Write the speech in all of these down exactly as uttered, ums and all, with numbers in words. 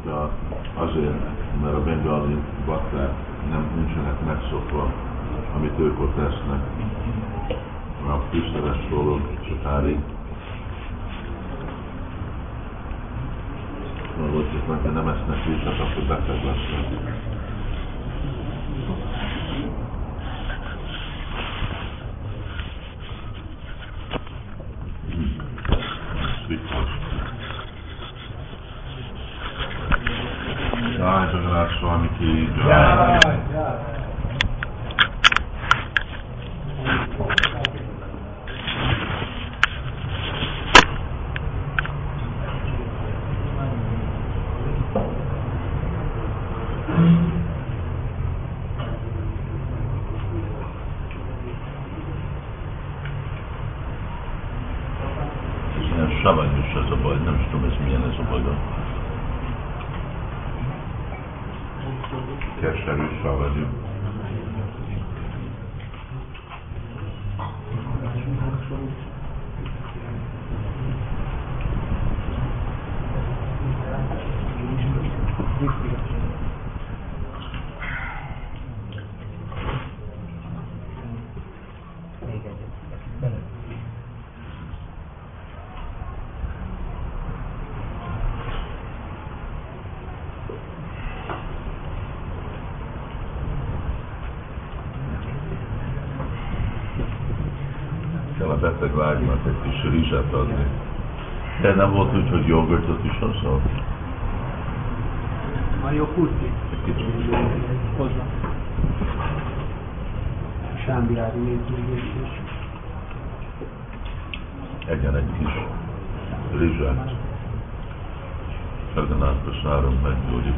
a, azért, mert a bengali bakták nem nincsenek megszokva, amit ők ott esznek. A fűszeres dolog, satári. Valahogy, hogyha nem esznek vízet, akkor beteg lesznek. Jaj, Jagannath Swami ki jaj. Ez ilyen savanyos ez a baj, nem is tudom, ez milyen ez a baj. Keserű savanyú. Kell a beteg lágynak egy kis rizset adni. De nem volt úgy, hogy jogurtot is hozzá? A joghurt? Egy kicsit. Hozzá. Sámbiári nélkülés is. Egyen egy kis rizset. Jagannath sáron meggyógyik.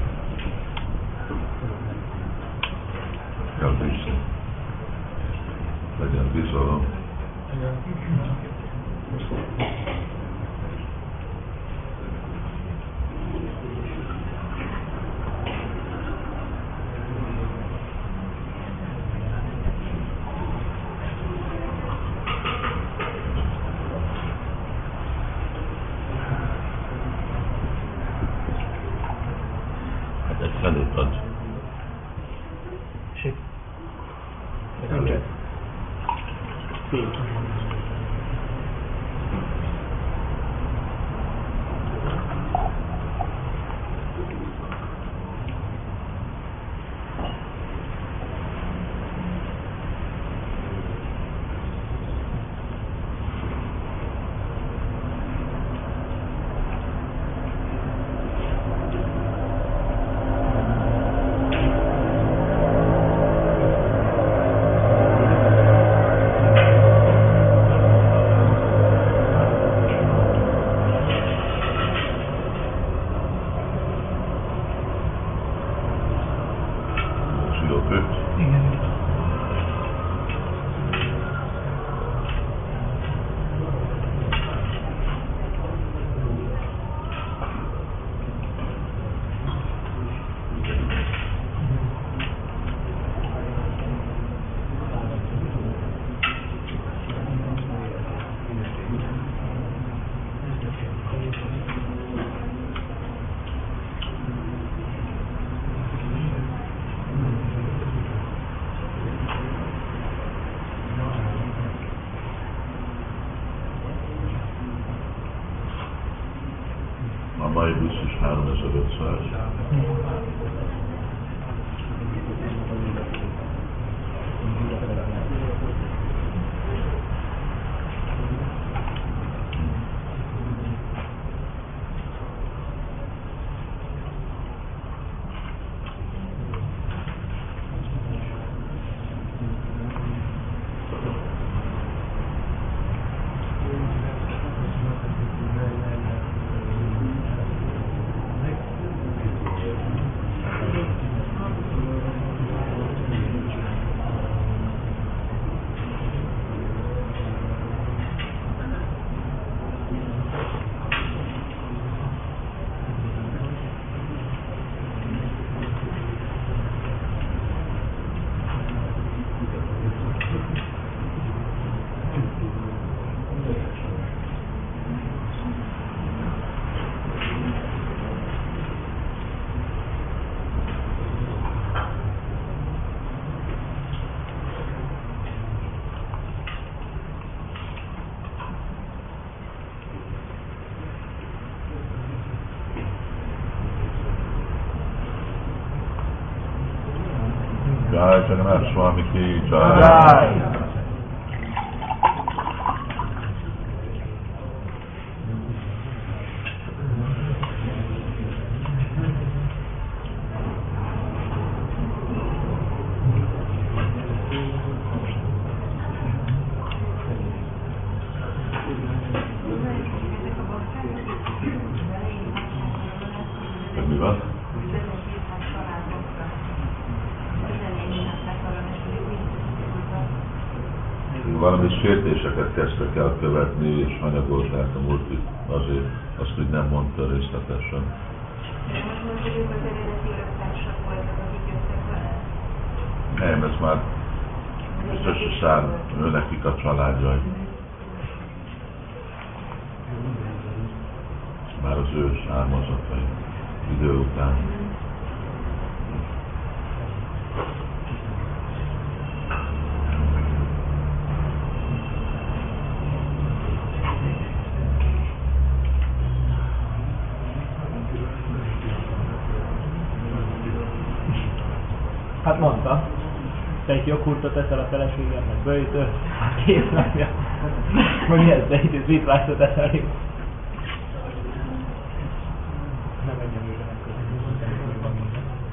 Kell bízni. Legyen bizalom. Hát egy felét ad. Sik. Önket. Fény. A mai busz is háromezer-ötszáz. Jai Jagannath Swami ki Jai. Jai. Mi van? Valami sértéseket kezdtek el követni, és hanyagolták a Murtit azért azt, hogy nem mondta részletesen. Nem, ez már biztos szám, ő nekik a családjai. Már az ő származatai idő után. Hát mondta, te egy joghurtot eszel a feleségemnek, bőjtő, hát két napja. Mondja, ez te itt vitrászot eszel itt. Nem engem őre megköszönöm.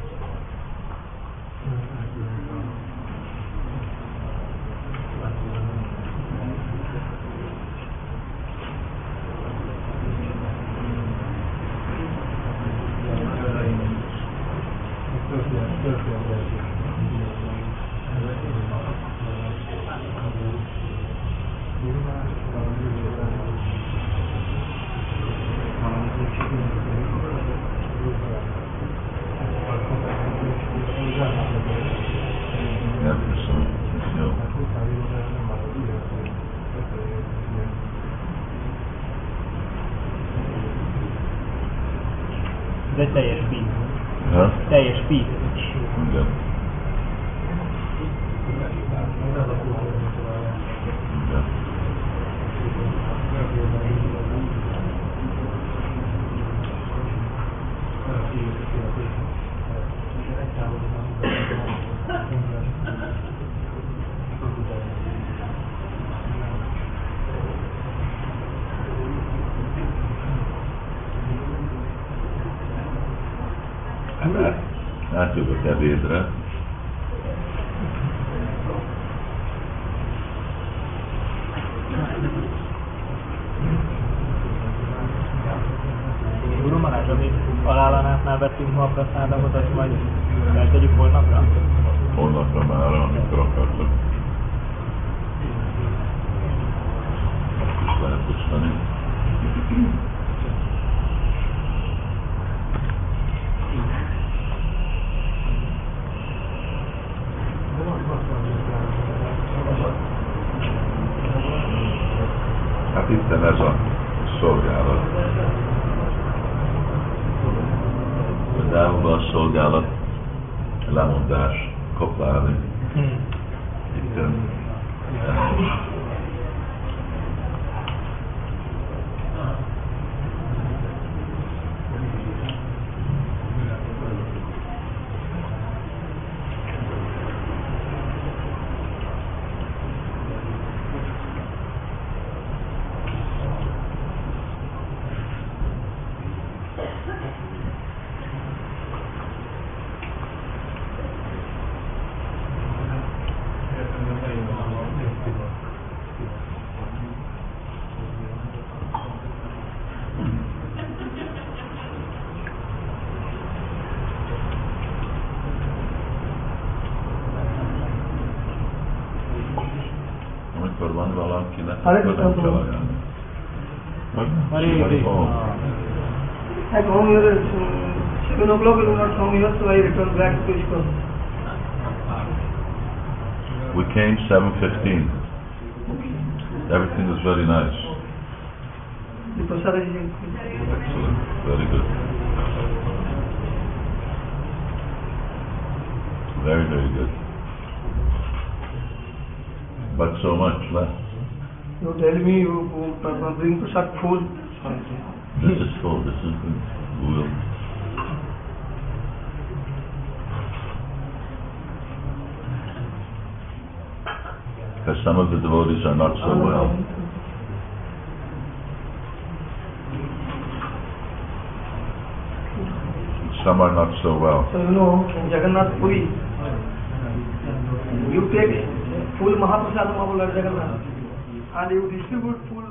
Nem hiszem. Jó. Ez egy teljes píz. Ha? Teljes píz. Igen. Igen. Hát, átjövök ebédre. Guru Maharaj, amit Alálanátnál vettünk ma a praszádamot, azt majd eltegyük holnapra? Holnapra már, amikor akartok. Azt is lehet osztani. Hát itten ez a szolgálat. Például a szolgálat lemondás koplálni. Hmm. Itten amikor van valakinek, akkor nem kell ajánlani. Hare Krishna. At home here, uh, seven o'clock we were not from here, so I returned back to Ishkon. We came seven fifteen. Everything was very nice. The prasad is Excellent. Very good. Very, very good. But so much left. You tell me you, you bring prasad full. This is full. This is good. We'll Because some of the devotees are not so well. Some are not so well. So you know, in Jagannath Puri, you take full Mahaprasad of Lord Jagannath and you distribute full